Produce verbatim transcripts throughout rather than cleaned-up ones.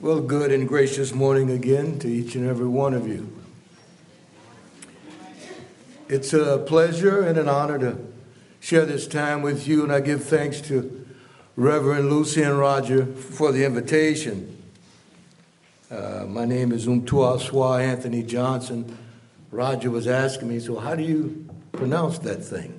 Well, good and gracious morning again to each and every one of you. It's a pleasure and an honor to share this time with you, and I give thanks to Reverend Lucy and Roger for the invitation. Uh, my name is Umtuaswa Anthony Johnson. Roger was asking me, so how do you pronounce that thing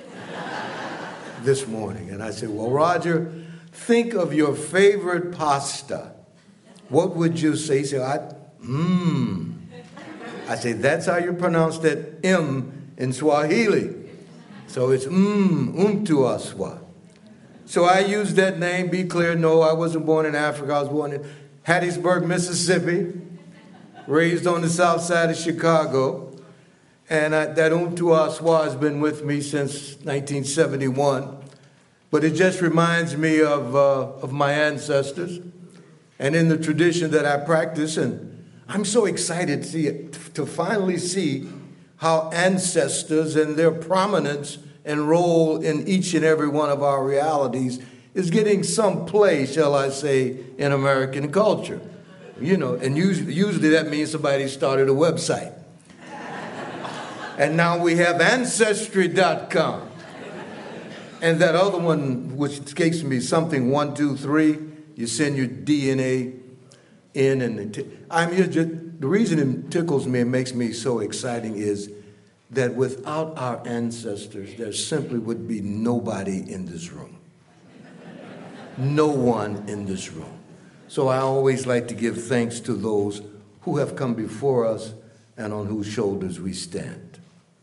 this morning? And I said, well, Roger, think of your favorite pasta. What would you say? He said, I, mmm. I say, that's how you pronounce that M in Swahili. So it's mmm, Umtuaswa. So I used that name. Be clear, no, I wasn't born in Africa. I was born in Hattiesburg, Mississippi, raised on the south side of Chicago. And I, that Umtuaswa has been with me since nineteen seventy-one. But it just reminds me of, uh, of my ancestors. And in the tradition that I practice, and I'm so excited to, see it, to finally see how ancestors and their prominence and role in each and every one of our realities is getting some play, shall I say, in American culture. You know, and usually, usually that means somebody started a website. And now we have Ancestry dot com. And that other one, which escapes me, something one, two, three. You send your D N A in, and t- I'm just, the reason it tickles me and makes me so exciting is that without our ancestors, there simply would be nobody in this room. No one in this room. So I always like to give thanks to those who have come before us and on whose shoulders we stand.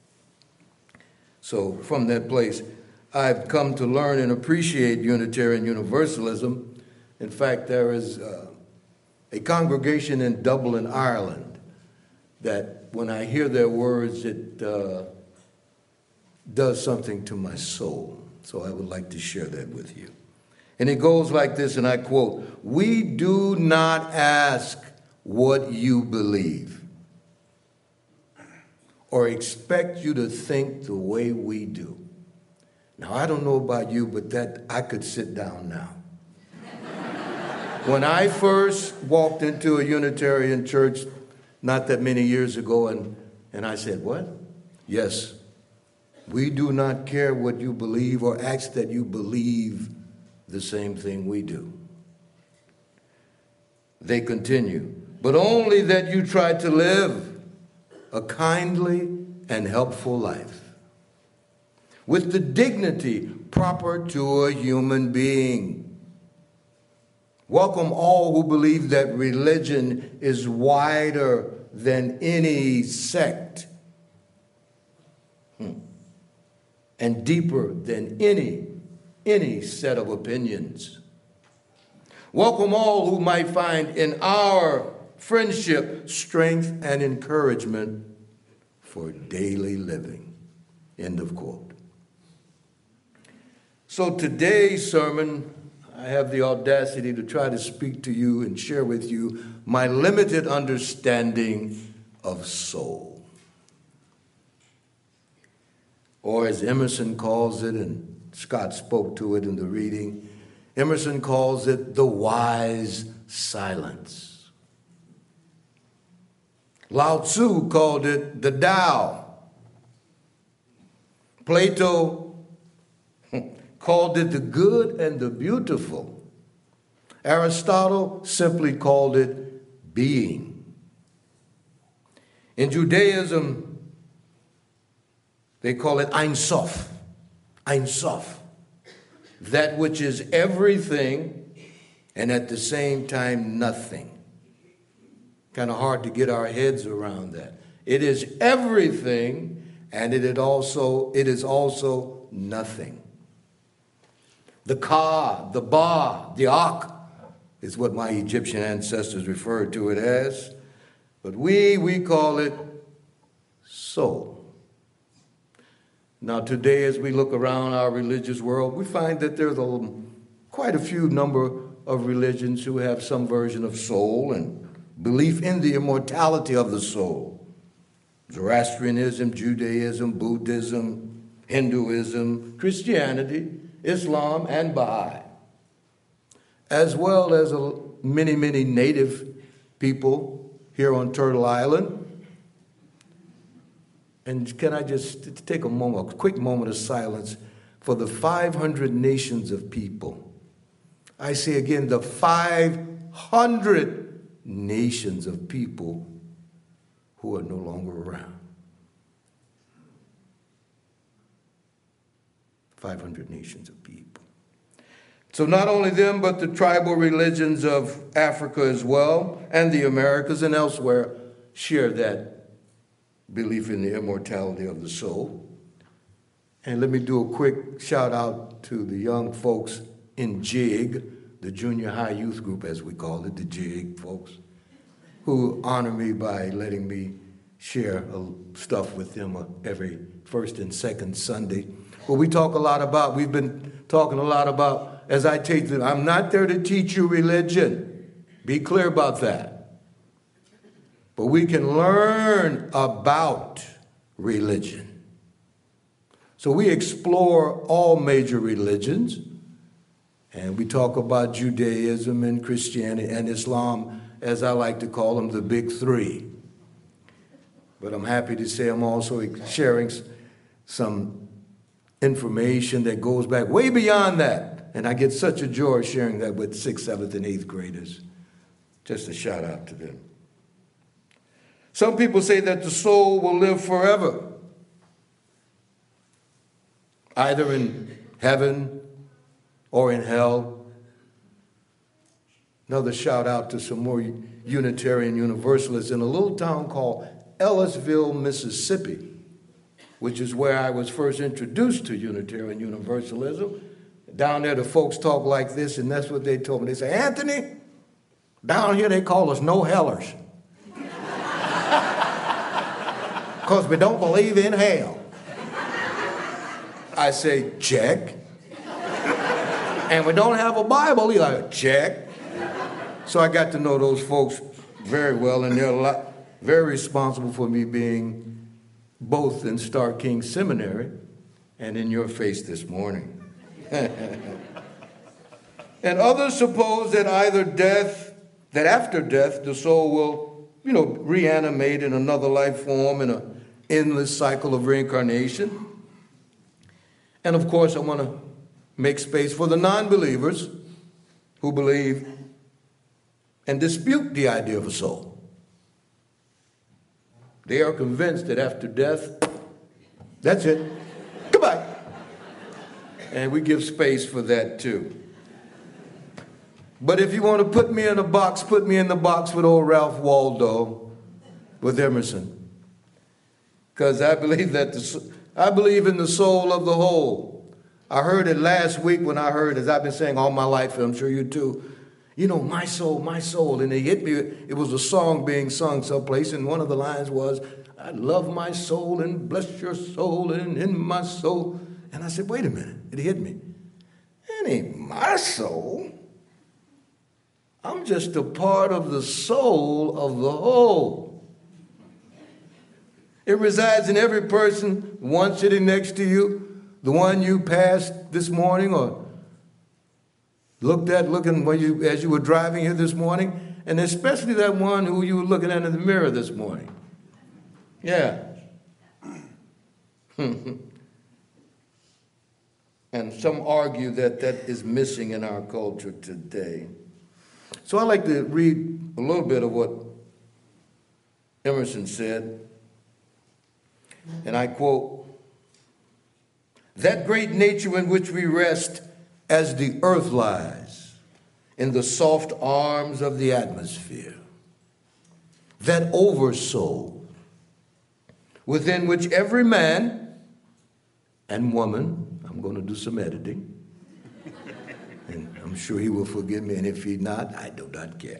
So from that place, I've come to learn and appreciate Unitarian Universalism. In fact, there is uh, a congregation in Dublin, Ireland, that when I hear their words, it uh, does something to my soul. So I would like to share that with you. And it goes like this, and I quote, "We do not ask what you believe or expect you to think the way we do." Now, I don't know about you, but that I could sit down now. When I first walked into a Unitarian church not that many years ago, and, and I said, what? Yes, we do not care what you believe or ask that you believe the same thing we do. They continue, but only that you try to live a kindly and helpful life with the dignity proper to a human being. Welcome all who believe that religion is wider than any sect hmm. and deeper than any, any set of opinions. Welcome all who might find in our friendship strength and encouragement for daily living. End of quote. So today's sermon, I have the audacity to try to speak to you and share with you my limited understanding of soul. Or as Emerson calls it, and Scott spoke to it in the reading, Emerson calls it the wise silence. Lao Tzu called it the Tao. Plato called it the good and the beautiful. Aristotle simply called it being. In Judaism, they call it Ein Sof. Ein Sof. That which is everything and at the same time nothing. Kind of hard to get our heads around that. It is everything and it is also, it is also nothing. The Ka, the Ba, the Ak is what my Egyptian ancestors referred to it as. But we, we call it soul. Now today, as we look around our religious world, we find that there's a, quite a few number of religions who have some version of soul and belief in the immortality of the soul. Zoroastrianism, Judaism, Buddhism, Hinduism, Christianity, Islam, and Baha'i. as well as a, many, many native people here on Turtle Island. And can I just take a moment, a quick moment of silence for the five hundred nations of people. I say again, the five hundred nations of people who are no longer around. five hundred nations of people. So not only them, but the tribal religions of Africa as well, and the Americas and elsewhere share that belief in the immortality of the soul. And let me do a quick shout out to the young folks in JIG, the junior high youth group as we call it, the JIG folks, who honor me by letting me share stuff with them every first and second Sunday. Well, we talk a lot about, we've been talking a lot about, as I take them, I'm not there to teach you religion. Be clear about that. But we can learn about religion. So we explore all major religions, and we talk about Judaism and Christianity and Islam, as I like to call them, the big three. But I'm happy to say I'm also sharing some information that goes back way beyond that. And I get such a joy sharing that with sixth, seventh, and eighth graders. Just a shout out to them. Some people say that the soul will live forever, either in heaven or in hell. Another shout out to some more Unitarian Universalists in a little town called Ellisville, Mississippi, which is where I was first introduced to Unitarian Universalism. Down there, the folks talk like this, and that's what they told me. They say, Anthony, down here they call us no-hellers. Because we don't believe in hell. I say, check. And we don't have a Bible either. Check. So I got to know those folks very well, and they're a lot, very responsible for me being both in Starr King Seminary and in your face this morning. And others suppose that either death, that after death, the soul will, you know, reanimate in another life form in an endless cycle of reincarnation. And of course, I want to make space for the non-believers who believe and dispute the idea of a soul. They are convinced that after death, that's it. Goodbye. And we give space for that too. But if you want to put me in a box, put me in the box with old Ralph Waldo, with Emerson. Because I believe that the, I believe in the soul of the whole. I heard it last week when I heard, as I've been saying all my life, and I'm sure you too, you know, my soul, my soul. And it hit me, it was a song being sung someplace, and one of the lines was, I love my soul and bless your soul and in my soul. And I said, wait a minute, it hit me. It ain't my soul. I'm just a part of the soul of the whole. It resides in every person, the one sitting next to you, the one you passed this morning or looked at looking when you, as you were driving here this morning, and especially that one who you were looking at in the mirror this morning. Yeah. And some argue that that is missing in our culture today. So I like to read a little bit of what Emerson said. And I quote, that great nature in which we rest as the earth lies in the soft arms of the atmosphere, that oversoul within which every man and woman, I'm going to do some editing, and I'm sure he will forgive me, and if he not, I do not care.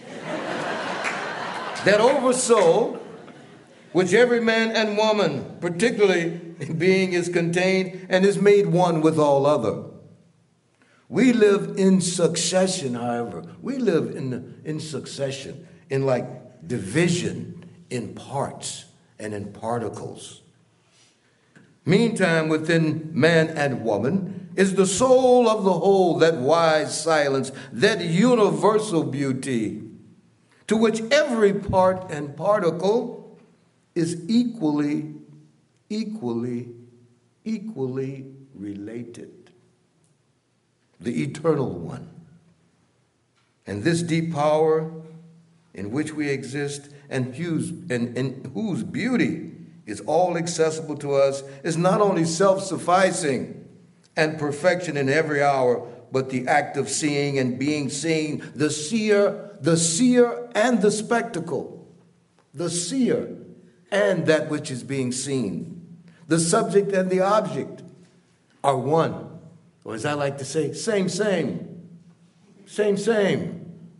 That oversoul, which every man and woman, particularly being, is contained and is made one with all other. We live in succession, however. We live in, in succession, in like division, in parts and in particles. Meantime, within man and woman, is the soul of the whole, that wise silence, that universal beauty, to which every part and particle is equally, equally, equally related. The eternal one. And this deep power in which we exist and whose, and, and whose beauty is all accessible to us is not only self-sufficing and perfection in every hour, but the act of seeing and being seen, the seer, the seer and the spectacle, the seer and that which is being seen, the subject and the object are one. Or as I like to say, same, same, same, same.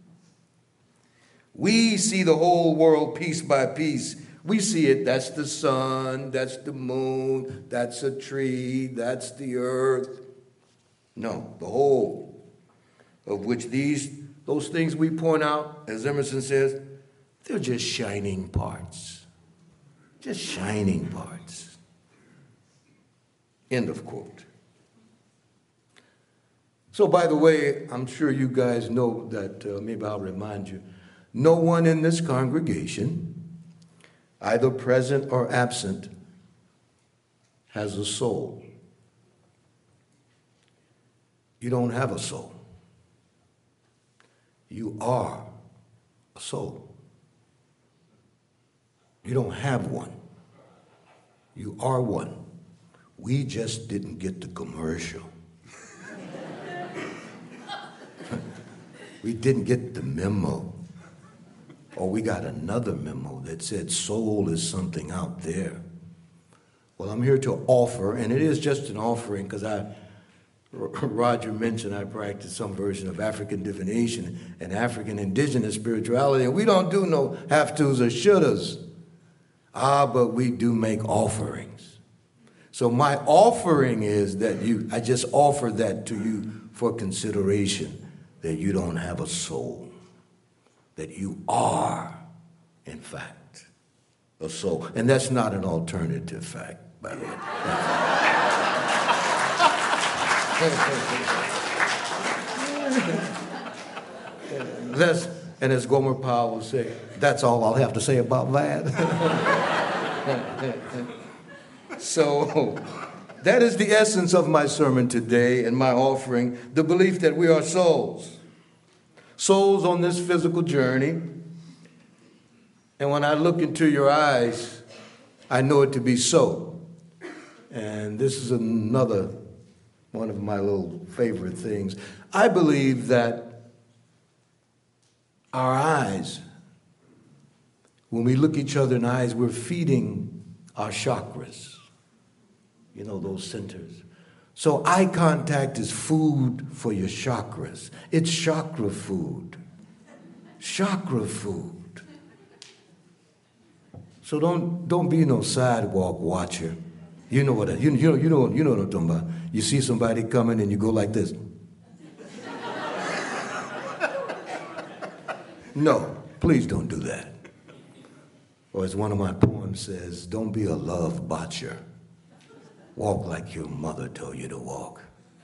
We see the whole world piece by piece. We see it, that's the sun, that's the moon, that's a tree, that's the earth. No, the whole, of which these, those things we point out, as Emerson says, they're just shining parts. Just shining parts. End of quote. So, by the way, I'm sure you guys know that, uh, maybe I'll remind you, no one in this congregation, either present or absent, has a soul. You don't have a soul. You are a soul. You don't have one. You are one. We just didn't get the commercial. We didn't get the memo. Or we got another memo that said soul is something out there. Well, I'm here to offer, and it is just an offering because I, Roger mentioned I practice some version of African divination and African indigenous spirituality, and we don't do no have-tos or shouldas. Ah, but we do make offerings. So my offering is that you, I just offer that to you for consideration, that you don't have a soul. That you are, in fact, a soul. And that's not an alternative fact, by the way. That's, and as Gomer Powell will say, that's all I'll have to say about that. So that is the essence of my sermon today and my offering, the belief that we are souls. Souls on this physical journey. And when I look into your eyes, I know it to be so. And this is another one of my little favorite things. I believe that our eyes, when we look each other in the eyes, we're feeding our chakras. You know, those centers. So eye contact is food for your chakras. It's chakra food. Chakra food. So don't don't be no sidewalk watcher. You know what I, you, you know you know you know what I'm talking about. You see somebody coming and you go like this. No, please don't do that. Or as one of my poems says, don't be a love botcher. Walk like your mother told you to walk.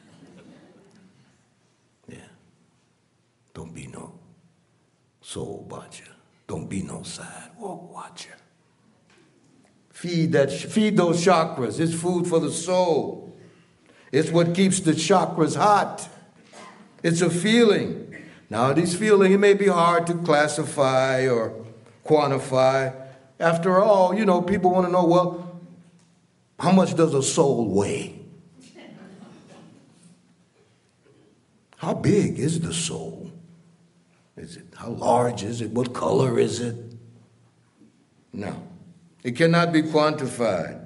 Yeah. Don't be no soul watcher. Don't be no sidewalk watcher. Feed that. Feed those chakras. It's food for the soul. It's what keeps the chakras hot. It's a feeling. Now, these feelings, it may be hard to classify or quantify. After all, you know, people want to know, well, how much does a soul weigh? How big is the soul? Is it, how large is it? What color is it? No. It cannot be quantified.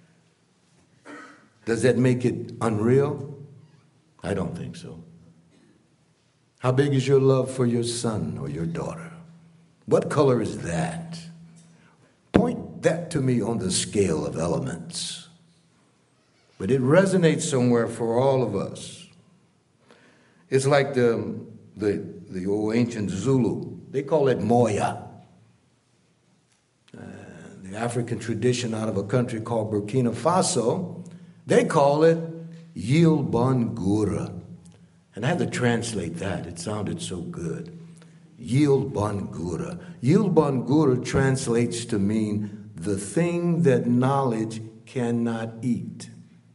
Does that make it unreal? I don't think so. How big is your love for your son or your daughter? What color is that? Point that to me on the scale of elements. But it resonates somewhere for all of us. It's like the, the, the old ancient Zulu. They call it Moya. Uh, the African tradition out of a country called Burkina Faso, they call it Yil Bon Gura. And I had to translate that. It sounded so good. Yil Bon Gura. Yil Bon Gura translates to mean the thing that knowledge cannot eat.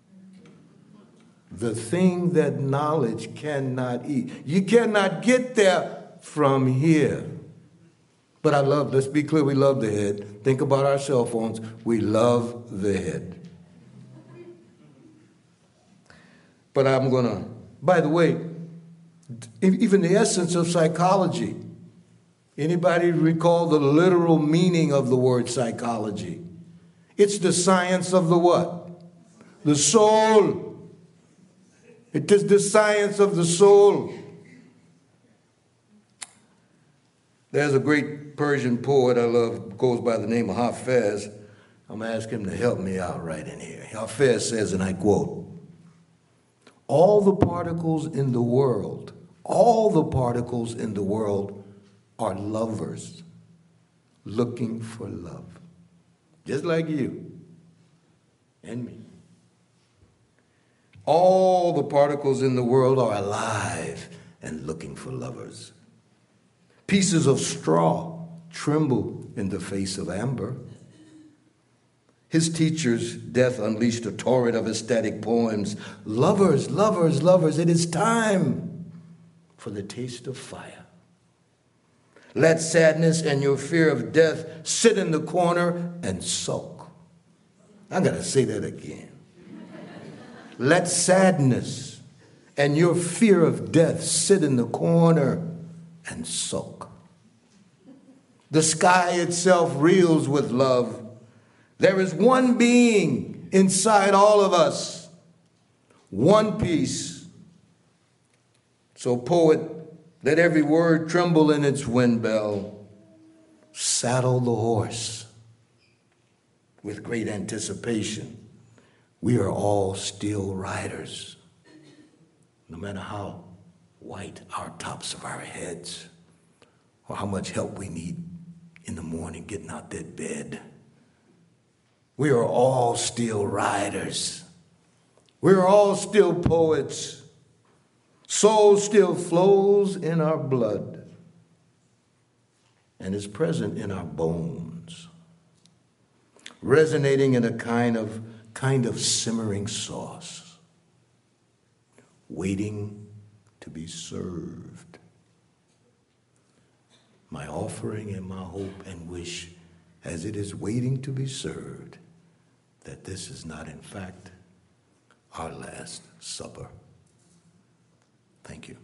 The thing that knowledge cannot eat. You cannot get there from here. But I love, let's be clear, we love the head. Think about our cell phones. We love the head. But I'm going to, by the way, even the essence of psychology. Anybody recall the literal meaning of the word psychology? It's the science of the what? The soul. It is the science of the soul. There's a great Persian poet I love, goes by the name of Hafez. I'm going to ask him to help me out right in here. Hafez says, and I quote, all the particles in the world, all the particles in the world are lovers looking for love. Just like you and me. All the particles in the world are alive and looking for lovers. Pieces of straw tremble in the face of amber. His teacher's death unleashed a torrent of ecstatic poems. Lovers, lovers, lovers, it is time for the taste of fire. Let sadness and your fear of death sit in the corner and sulk. I gotta say that again. Let sadness and your fear of death sit in the corner and sulk. The sky itself reels with love. There is one being inside all of us, one piece. So, poet, let every word tremble in its wind bell. Saddle the horse with great anticipation. We are all still riders, no matter how white our tops of our heads or how much help we need in the morning getting out that bed. We are all still riders. We are all still poets. Soul still flows in our blood and is present in our bones, resonating in a kind of kind of simmering sauce, waiting to be served. My offering and my hope and wish as it is waiting to be served, that this is not in fact our last supper. Thank you.